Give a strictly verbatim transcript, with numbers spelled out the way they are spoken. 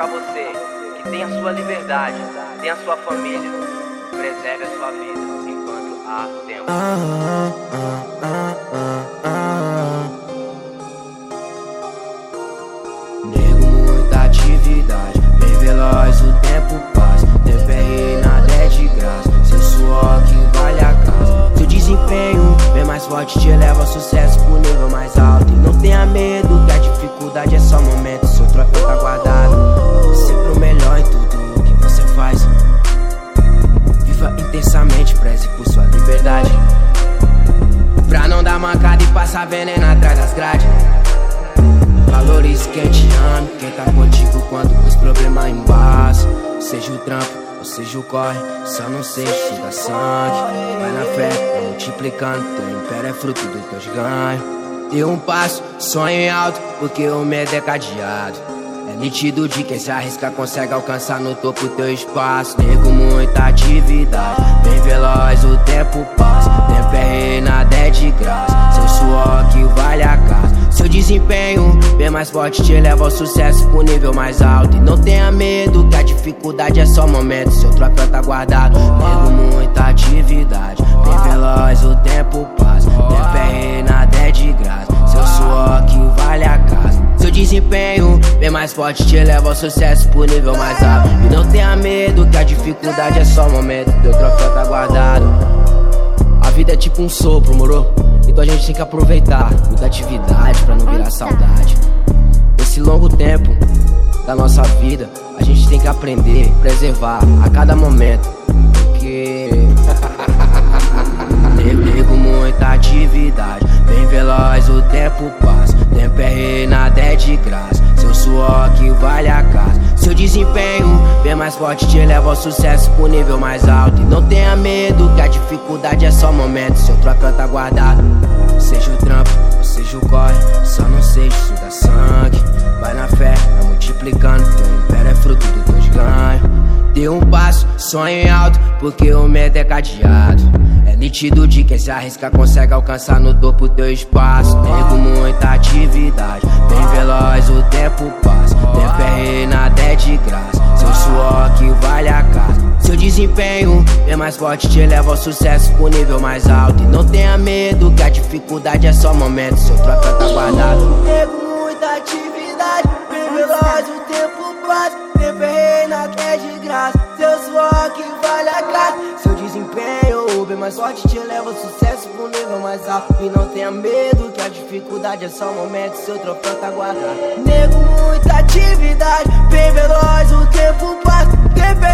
você que tem a sua liberdade, tem a sua família, preserve a sua vida enquanto há tempo. Ah, ah, ah, ah, ah. Nego, muita atividade, bem veloz, o tempo passa. Tempo é rei, nada é de graça. Seu suor que vale a casa. Seu desempenho bem mais forte te eleva ao sucesso pro nível mais alto. E não tenha medo que a dificuldade é só momento. Seu troféu tá guardado, sempre o melhor em tudo que você faz. Viva intensamente, preze por sua liberdade, pra não dar mancada e passar veneno atrás das grades. Valorize quem te ama, quem tá contigo quando os problemas embaçam. Seja o trampo ou seja o corre, só não seja se dá sangue. Vai na fé, vai multiplicando, teu império é fruto dos teus ganhos. Dê um passo, sonhe alto, porque o medo é cadeado. É nítido de quem se arrisca consegue alcançar no topo teu espaço. Nego, muita atividade, bem veloz, o tempo passa. Tempo é rei, nada é de graça. Seu suor que vale a casa. Seu desempenho bem mais forte te eleva ao sucesso pro nível mais alto. E não tenha medo que a dificuldade é só momento. Seu troféu tá guardado. Nego, muita atividade, bem veloz, o tempo passa. Tempo é rei, nada é de graça. Seu suor que vale a casa. Seu desempenho bem mais forte te eleva ao sucesso pro nível mais alto. E não tenha medo que a dificuldade é só momento. Teu troféu tá guardado. A vida é tipo um sopro, moro? Então a gente tem que aproveitar muita atividade pra não virar saudade. Esse longo tempo da nossa vida a gente tem que aprender, preservar a cada momento. Porque nego, muita atividade, bem veloz, o tempo passa. Tempo é rei, nada é de graça. Seu suor que vale a casa. Seu desempenho bem mais forte te eleva ao sucesso pro nível mais alto. E não tenha medo que a dificuldade é só momento. Seu troféu tá guardado. Seja o trampo ou seja o corre, só não seja se dá sangue. Vai na fé, vai multiplicando, teu império é fruto dos teus ganhos. Dê um passo, sonhe alto, porque o medo é cadeado. É nítido de quem se arrisca consegue alcançar no topo teu espaço. Nego, muita atividade, bem veloz, o tempo passa. Tempo é rei, nada é de graça. Seu suor que vale a casa. Seu desempenho bem mais forte te eleva ao sucesso pro nível mais alto. E não tenha medo que a dificuldade é só momento. Seu troféu tá guardado. Nego, muita atividade, bem veloz, o tempo passa. Tempo é rei, nada é de graça. Seu suor que vale a casa. Seu desempenho bem mais forte te eleva ao sucesso pro nível mais alto. E não tenha medo que a dificuldade é só momento. Seu troféu tá guardado. Nego, muita atividade, bem veloz, o tempo passa. Tempo